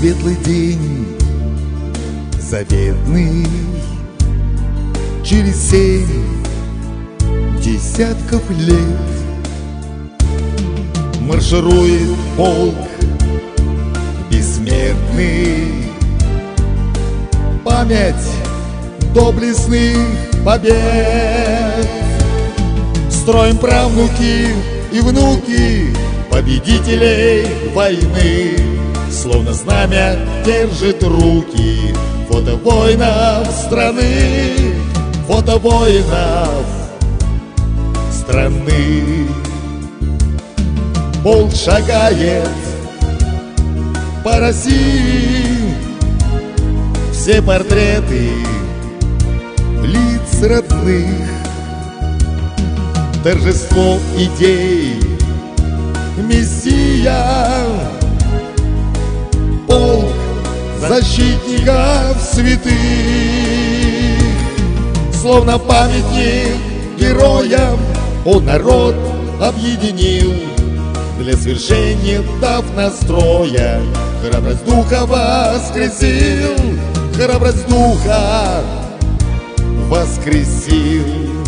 светлый день, заветный, через 7 десятков лет марширует полк бессмертный. Память доблестных побед строим правнуки и внуки победителей войны. Словно знамя держит руки фото воинов страны, фото воинов страны. Полк шагает по России, все портреты лиц родных, торжество идей, мессия, полк защитников святых, словно памятник героям он народ объединил, для свершения дав настроя, храбрость духа воскресил, храбрость духа воскресил.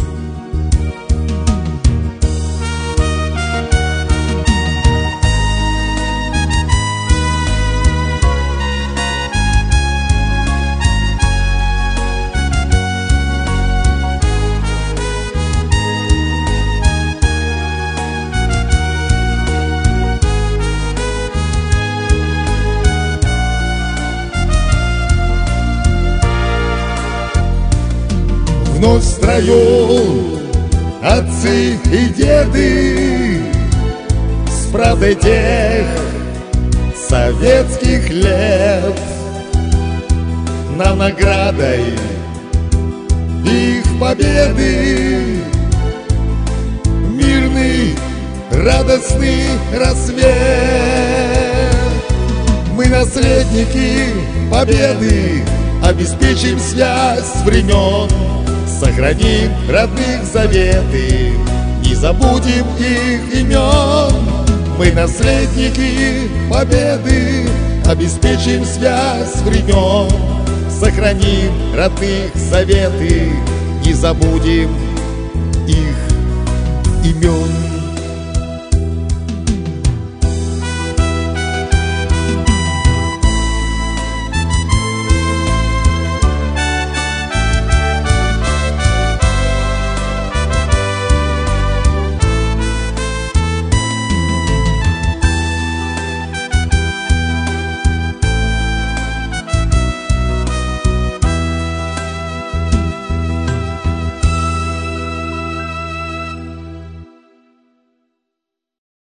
Вновь в строю отцы и деды с правдой тех советских лет, нам наградой их победы мирный радостный рассвет. Мы наследники победы, обеспечим связь времен, сохраним родных заветы, не забудем их имен. Мы наследники победы, обеспечим связь времен, сохраним родных заветы, не забудем их имен.